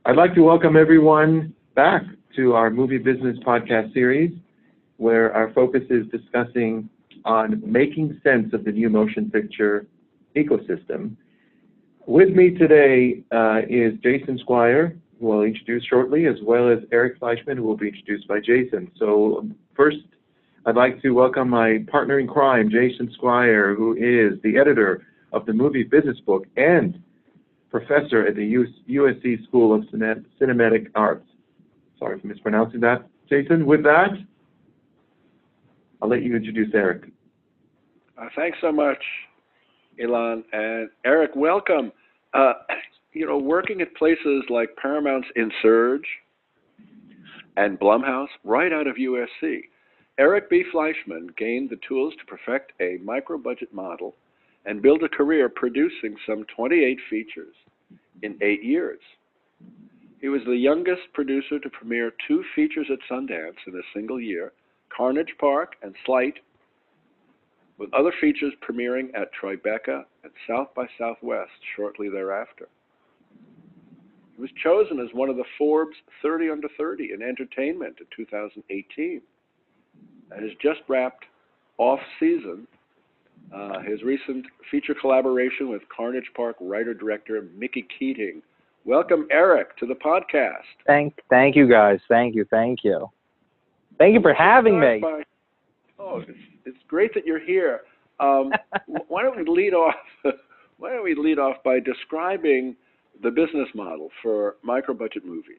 I'd like to welcome everyone back to our movie business podcast series, where our focus is discussing on making sense of the new motion picture ecosystem. With me today is Jason Squire, who I'll introduce shortly, as well as Eric Fleischman, who will be introduced by Jason. So first, I'd like to welcome my partner in crime, Jason Squire, who is the editor of the Movie Business Book and professor at the USC School of Cinematic Arts. Sorry for mispronouncing that. Jason, with that, I'll let you introduce Eric. Thanks so much, Ilan. And Eric, welcome. Working at places like Paramount's InSurge and Blumhouse, right out of USC, Eric B. Fleischman gained the tools to perfect a micro-budget model and build a career producing some 28 features in 8 years. He was the youngest producer to premiere 2 features at Sundance in a single year, Carnage Park and Slight, with other features premiering at Tribeca and South by Southwest shortly thereafter. He was chosen as one of the Forbes 30 Under 30 in entertainment in 2018 and has just wrapped off-season his recent feature collaboration with Carnage Park writer-director Mickey Keating. Welcome, Eric, to the podcast. Thank you, guys. Thank you. Thank you for having me. It's great that you're here. Why don't we lead off? Why don't we lead off by describing the business model for micro-budget movies?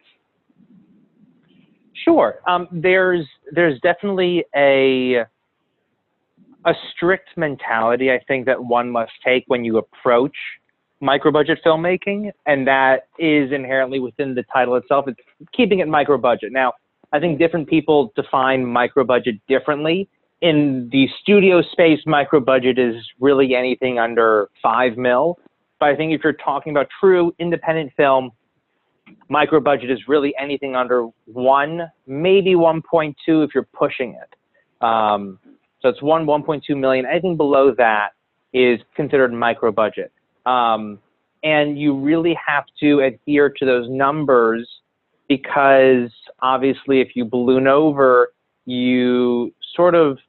Sure. There's definitely a strict mentality, I think, that one must take when you approach micro-budget filmmaking, and that is inherently within the title itself. It's keeping it micro-budget. Now, I think different people define micro-budget differently. In the studio space, micro-budget is really anything under $5 million. But I think if you're talking about true independent film, micro-budget is really anything under 1, maybe 1.2 if you're pushing it. So it's 1.2 million. Anything below that is considered micro-budget. And you really have to adhere to those numbers because obviously if you balloon over, you sort of,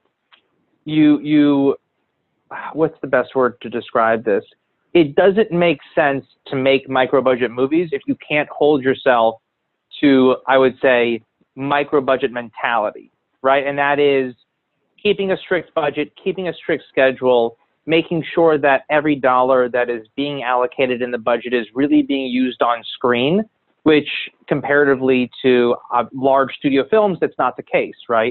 what's the best word to describe this? It doesn't make sense to make micro-budget movies if you can't hold yourself to, I would say, micro-budget mentality, right? And that is keeping a strict budget, keeping a strict schedule, making sure that every dollar that is being allocated in the budget is really being used on screen, which comparatively to large studio films, that's not the case, right?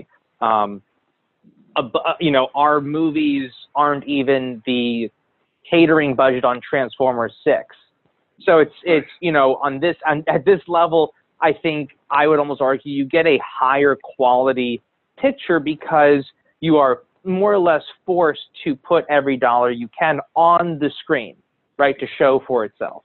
Our movies aren't even the catering budget on Transformers 6. So it's at this level, I think I would almost argue you get a higher quality picture because you are more or less forced to put every dollar you can on the screen, right, to show for itself.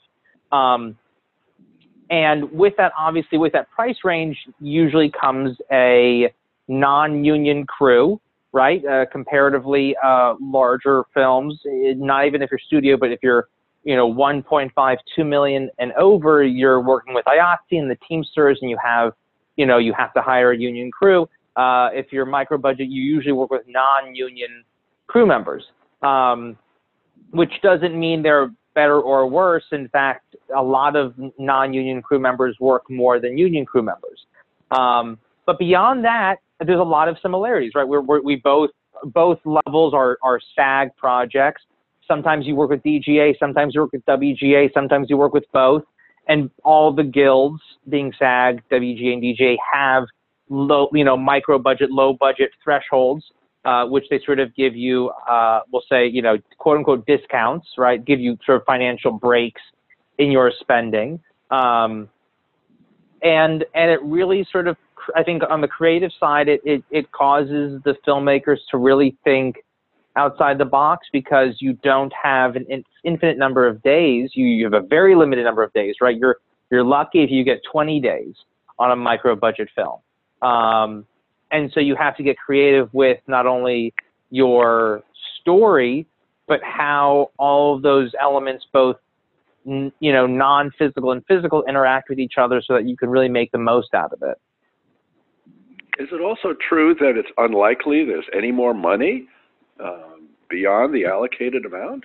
And with that, obviously, with that price range, usually comes a non-union crew, right? Comparatively larger films, not even if you're studio, but if you're 1.5, 2 million and over, you're working with IATSE and the Teamsters, and you have to hire a union crew. If you're micro budget, you usually work with non-union crew members, which doesn't mean they're better or worse. In fact, a lot of non-union crew members work more than union crew members. But beyond that, there's a lot of similarities, right? We both levels are SAG projects. Sometimes you work with DGA, sometimes you work with WGA, sometimes you work with both. And all the guilds, being SAG, WGA, and DGA, have low, micro budget, low budget thresholds, which they sort of give you, we'll say, quote unquote discounts, right? Give you sort of financial breaks in your spending. And it really sort of, I think on the creative side, it causes the filmmakers to really think outside the box because you don't have an infinite number of days. You have a very limited number of days, right? You're lucky if you get 20 days on a micro budget film. And so you have to get creative with not only your story, but how all of those elements both non-physical and physical interact with each other so that you can really make the most out of it. Is it also true that it's unlikely there's any more money beyond the allocated amount?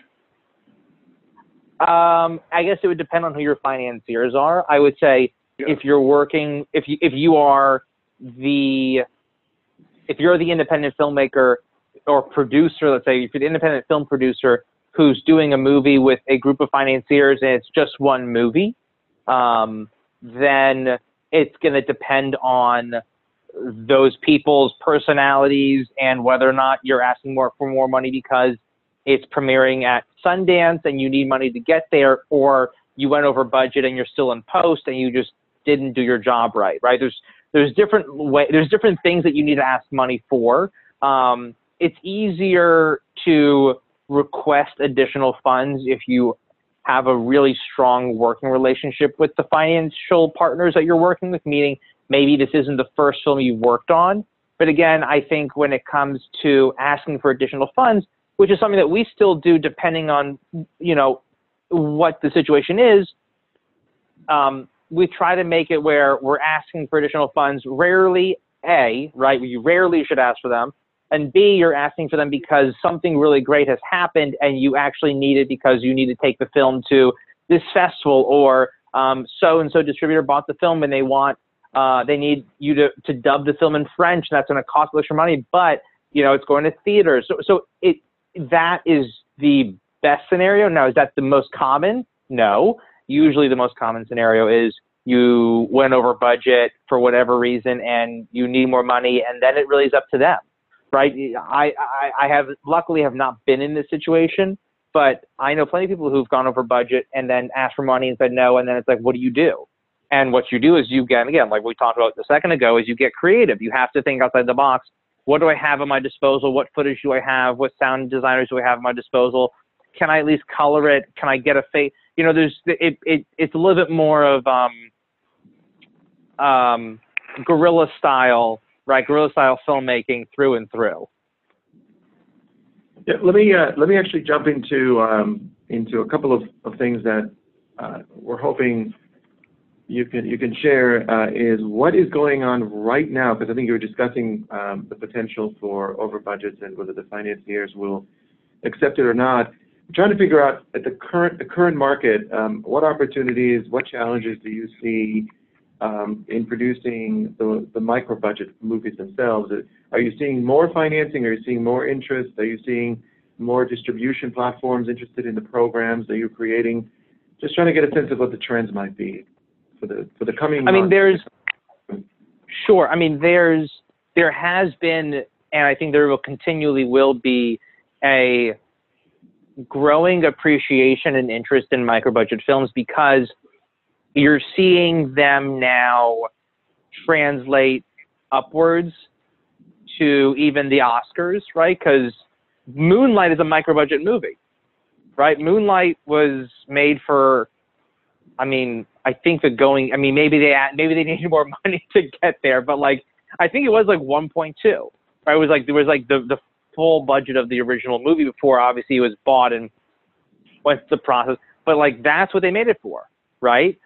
I guess it would depend on who your financiers are. I would say if you're the independent filmmaker or producer, let's say if you're the independent film producer who's doing a movie with a group of financiers and it's just one movie, then it's going to depend on those people's personalities and whether or not you're asking for more money because it's premiering at Sundance and you need money to get there, or you went over budget and you're still in post and you just didn't do your job right? There's different things that you need to ask money for. It's easier to request additional funds if you have a really strong working relationship with the financial partners that you're working with, meaning maybe this isn't the first film you've worked on. But again, I think when it comes to asking for additional funds, which is something that we still do depending on, what the situation is, we try to make it where we're asking for additional funds rarely, A, right? You rarely should ask for them. And B, you're asking for them because something really great has happened and you actually need it because you need to take the film to this festival, or so-and-so distributor bought the film and they need you to dub the film in French. And that's going to cost extra money, but it's going to theaters. So that is the best scenario. Now, is that the most common? No. Usually the most common scenario is you went over budget for whatever reason and you need more money, and then it really is up to them, right? I luckily have not been in this situation, but I know plenty of people who've gone over budget and then asked for money and said no, and then it's like, what do you do? And what you do is you get, again, like we talked about a second ago, is you get creative. You have to think outside the box. What do I have at my disposal? What footage do I have? What sound designers do I have at my disposal? Can I at least color it? Can I get a face? It's a little bit more of guerrilla style, right? Guerrilla style filmmaking through and through. Yeah, let me actually jump into a couple of things that we're hoping you can share is what is going on right now, because I think you were discussing the potential for over budgets and whether the financiers will accept it or not. I'm trying to figure out at the current market, what opportunities, what challenges do you see in producing the micro budget movies themselves? Are you seeing more financing? Are you seeing more interest? Are you seeing more distribution platforms interested in the programs that you're creating? Just trying to get a sense of what the trends might be for the coming months. There has been, and I think there will continually will be, a growing appreciation and interest in micro budget films because you're seeing them now translate upwards to even the Oscars, right? Because Moonlight is a micro budget movie, right? Moonlight was made for, I think maybe they needed more money to get there, but I think it was 1.2, right? It was the full budget of the original movie before obviously it was bought and went through the process, but that's what they made it for, right?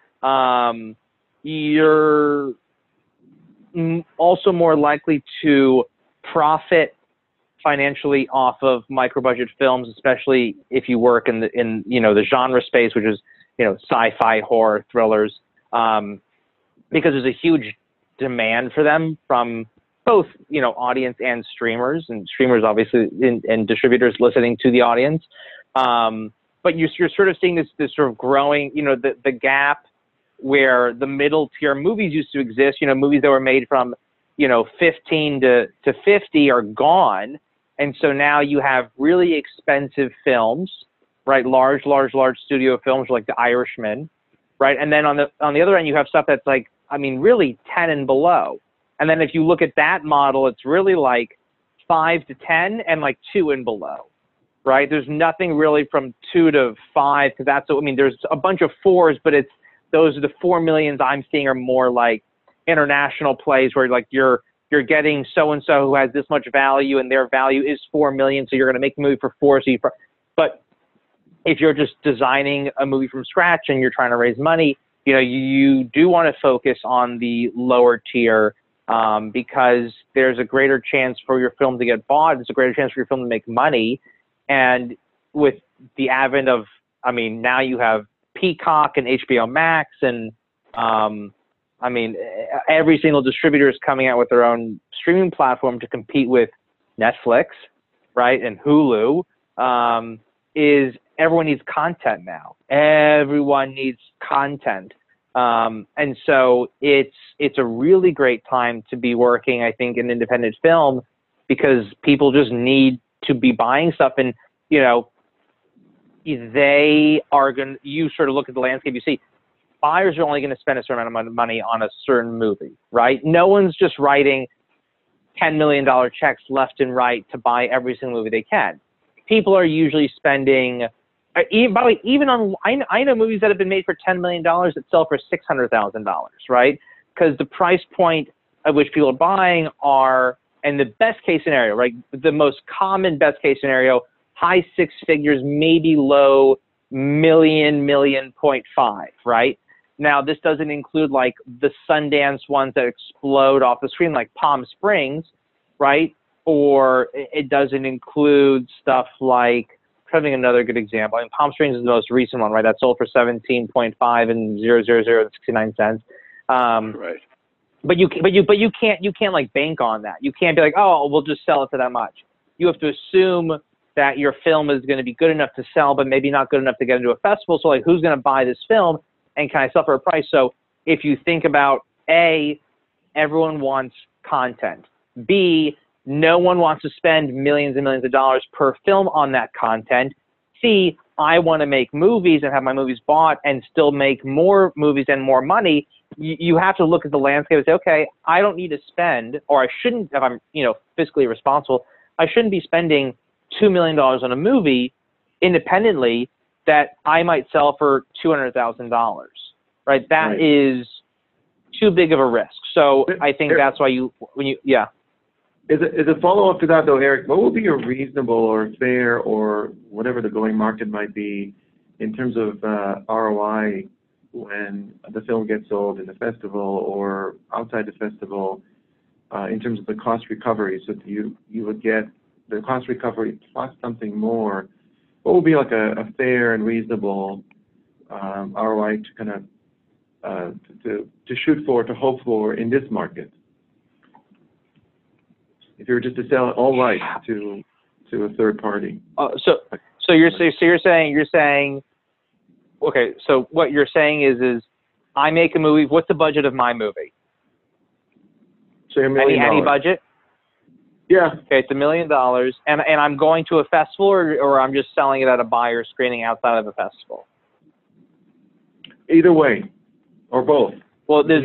You're also more likely to profit financially off of micro budget films, especially if you work in the genre space, which is sci-fi, horror, thrillers, because there's a huge demand for them from both audience and streamers obviously and distributors listening to the audience. But you're sort of seeing this sort of growing, the gap where the middle tier movies used to exist, movies that were made from 15 to 50 are gone. And so now you have really expensive films, right? Large studio films like The Irishman, right? And then on the other end, you have stuff that's really 10 and below. And then if you look at that model, it's really 5 to 10 and 2 and below, right? There's nothing really from 2 to 5 because there's a bunch of 4s, but those are the 4 millions I'm seeing are more international plays where you're getting so-and-so who has this much value and their value is 4 million. So you're going to make the movie for 4. But if you're just designing a movie from scratch and you're trying to raise money, you do want to focus on the lower tier, because there's a greater chance for your film to get bought. There's a greater chance for your film to make money. And with the advent of, now you have Peacock and HBO Max, and every single distributor is coming out with their own streaming platform to compete with Netflix, right, and Hulu. Is everyone needs content now. Everyone needs content. And so it's a really great time to be working, I think, in independent film, because people just need to be buying stuff. And, you sort of look at the landscape, you see buyers are only going to spend a certain amount of money on a certain movie, right? No one's just writing $10 million checks left and right to buy every single movie they can. People are usually spending, by the way, even on, I know movies that have been made for $10 million that sell for $600,000, right? Because the price point at which people are buying are, and the best case scenario, right? The most common best case scenario, high six figures, maybe low million point five, right? Now, this doesn't include like the Sundance ones that explode off the screen like Palm Springs, right? Or it doesn't include stuff like, having another good example. Palm Springs is the most recent one, right? That sold for 17.5 and 0.69 cents. Right. But you can't like bank on that. You can't be like, oh, we'll just sell it for that much. You have to assume that your film is going to be good enough to sell, but maybe not good enough to get into a festival. So like, who's going to buy this film, and can I sell for a price? So if you think about A, everyone wants content. B, no one wants to spend millions and millions of dollars per film on that content. C, I want to make movies and have my movies bought and still make more movies and more money. You have to look at the landscape and say, okay, I don't need to spend, or I shouldn't, if I'm fiscally responsible, I shouldn't be spending $2 million on a movie independently that I might sell for $200,000, right? That is too big of a risk. So I think that's why As a follow-up to that, though, Eric, what would be a reasonable or fair or whatever the going market might be in terms of ROI when the film gets sold in the festival or outside the festival, in terms of the cost recovery? So you would get the cost recovery plus something more. What would be like a fair and reasonable ROI to kind of to shoot for, to hope for in this market? If you were just to sell it all right to a third party. So you're saying, okay. So what you're saying is I make a movie. What's the budget of my movie? Say $1 million. Any budget? Yeah. Okay, it's $1 million, and I'm going to a festival, or I'm just selling it at a buyer screening outside of a festival. Either way, or both. Well, there's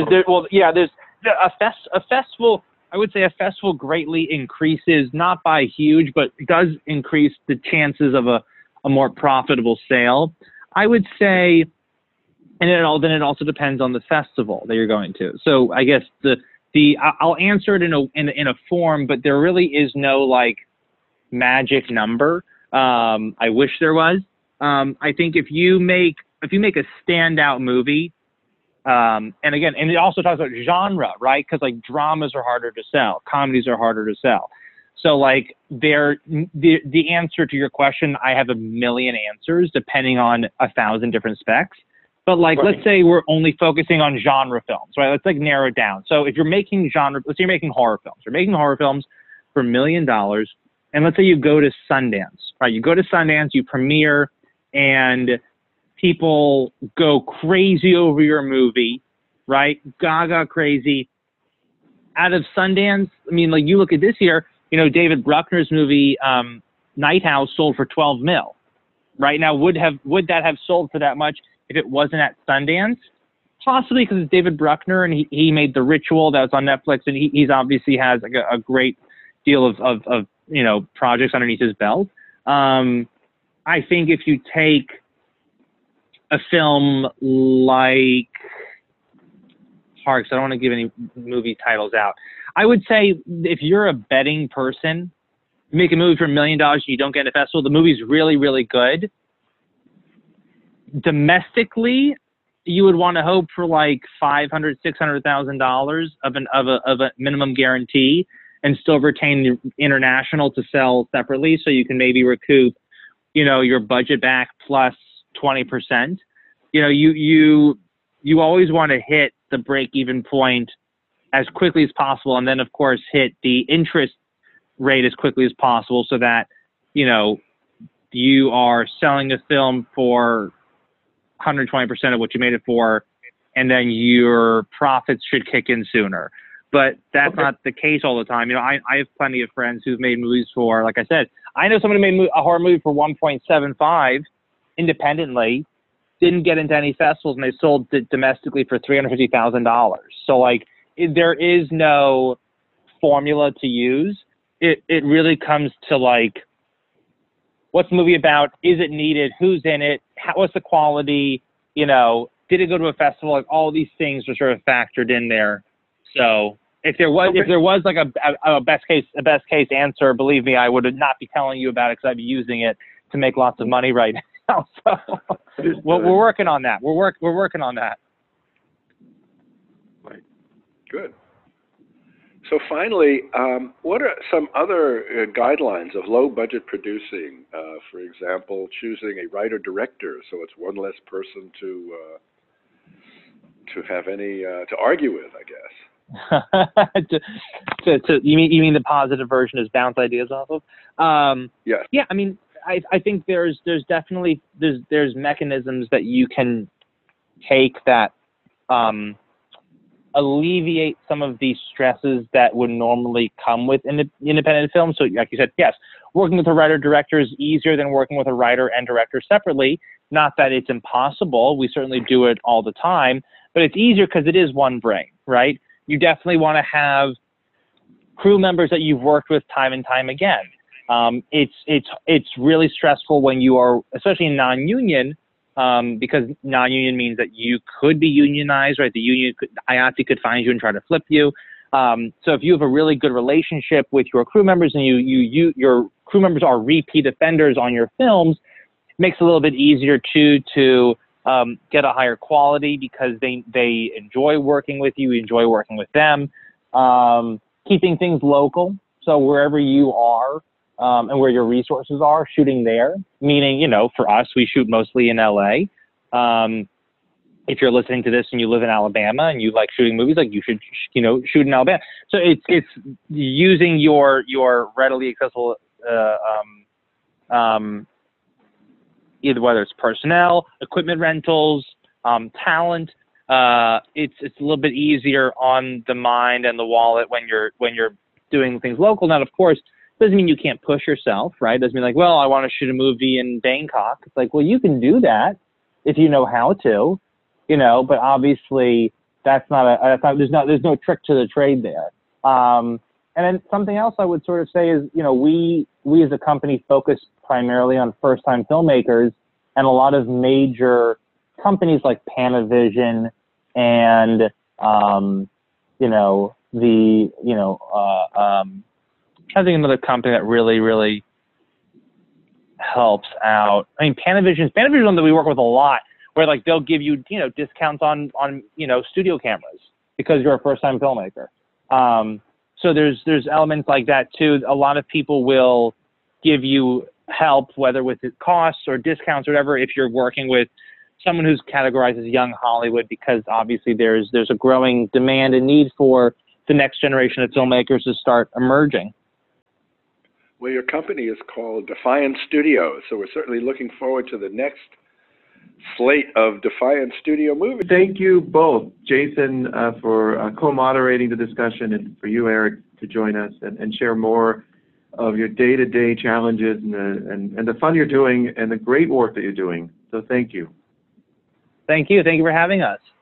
a festival. I would say a festival greatly increases, not by huge, but does increase the chances of a more profitable sale. I would say, and it also depends on the festival that you're going to. So I guess I'll answer it in a form, but there really is no like magic number. I wish there was. I think if you make a standout movie, and it also talks about genre, right? Because like dramas are harder to sell, comedies are harder to sell. So like the answer to your question, I have a million answers depending on 1,000 different specs. But like, let's say we're only focusing on genre films, right? Let's like narrow it down. So if you're making let's say you're making horror films. You're making horror films for $1 million, and let's say you go to Sundance, right? You go to Sundance, you premiere, and people go crazy over your movie, right? Gaga crazy. Out of Sundance, I mean, like you look at this year, David Bruckner's movie, Night House sold for 12 mil. Right now, would that have sold for that much if it wasn't at Sundance? Possibly, because it's David Bruckner and he made The Ritual that was on Netflix, and he's obviously has like a great deal of projects underneath his belt. I think if you take a film like Parks, I don't want to give any movie titles out. I would say if you're a betting person, you make a movie for $1 million and you don't get a festival, the movie's really, really good. domestically, you would want to hope for like $500,000-$600,000 of a minimum guarantee, and still retain the international to sell separately, so you can maybe recoup, your budget back plus 20%. You always want to hit the break-even point as quickly as possible, and then of course hit the interest rate as quickly as possible, so that you are selling a film for 120% of what you made it for, and then your profits should kick in sooner. But that's not the case all the time. I have plenty of friends who've made movies for, like I said, I know someone who made a horror movie for 1.75 independently, didn't get into any festivals, and they sold it domestically for $350,000. So there is no formula to use. It really comes to what's the movie about? Is it needed? Who's in it? What's the quality? Did it go to a festival? All these things are sort of factored in there. So if there was like a best case answer, believe me, I would not be telling you about it, because I'd be using it to make lots of money right now. So we're working on that. We're working on that. Right. Good. So finally, what are some other guidelines of low-budget producing? For example, choosing a writer-director, so it's one less person to have any to argue with, I guess. You mean the positive version is bounce ideas off of? Yes. Yeah. I mean, I think there's definitely there's mechanisms that you can take that alleviate some of these stresses that would normally come with independent films. So like you said, yes, working with a writer-director is easier than working with a writer and director separately. Not that it's impossible. We certainly do it all the time, but it's easier because it is one brain, right? You definitely want to have crew members that you've worked with time and time again. It's really stressful when you are, especially in non-union, because non-union means that you could be unionized, right? The union IATSE could find you and try to flip you. So if you have a really good relationship with your crew members, and your crew members are repeat offenders on your films, it makes it a little bit easier to get a higher quality, because they enjoy working with you, enjoy working with them. Keeping things local, so wherever you are, and where your resources are, shooting there, meaning, for us, we shoot mostly in LA. If you're listening to this and you live in Alabama and you like shooting movies, you should, shoot in Alabama. So it's using your readily accessible, either whether it's personnel, equipment rentals, talent. It's a little bit easier on the mind and the wallet when you're doing things local. Now, of course, doesn't mean you can't push yourself, right? Doesn't mean I want to shoot a movie in Bangkok. It's you can do that if you know how to, but obviously there's no trick to the trade there. And then something else I would sort of say is, we as a company focus primarily on first-time filmmakers, and a lot of major companies like Panavision and, I think another company that really, really helps out. I mean, Panavision is one that we work with a lot, where they'll give you, discounts on studio cameras because you're a first-time filmmaker. So there's elements like that too. A lot of people will give you help, whether with the costs or discounts or whatever, if you're working with someone who's categorized as young Hollywood, because obviously there's a growing demand and need for the next generation of filmmakers to start emerging. Well, your company is called Defiant Studios, so we're certainly looking forward to the next slate of Defiant Studio movies. Thank you both, Jason, for co-moderating the discussion, and for you, Eric, to join us and share more of your day-to-day challenges and the fun you're doing and the great work that you're doing. So thank you. Thank you. Thank you for having us.